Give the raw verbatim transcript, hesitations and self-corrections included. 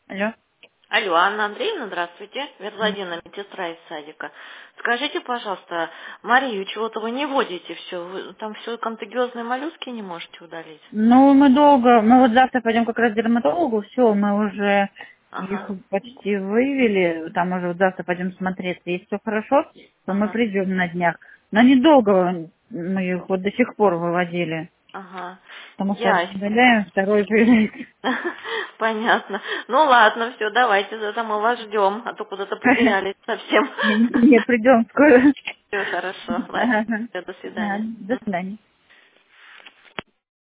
Алло. Алло, Анна Андреевна, здравствуйте. Да. Верладина, медсестра из садика. Скажите, пожалуйста, Марию, чего-то вы не водите все? Вы там все контагиозные моллюски не можете удалить? Ну, мы долго, мы вот завтра пойдем как раз к дерматологу, все, мы уже их Ага, почти вывели, там уже вот завтра пойдем смотреться. Если все хорошо, то мы ага, придем на днях. Но недолго мы их вот до сих пор выводили, ага. потому что Ясненько. удаляем, второй появляется. Понятно. Ну ладно, все, давайте, тогда мы вас ждем, а то куда-то потерялись совсем. Не, не, придем скоро. Все хорошо, ладно. Ага. До Да, свидания. до свидания.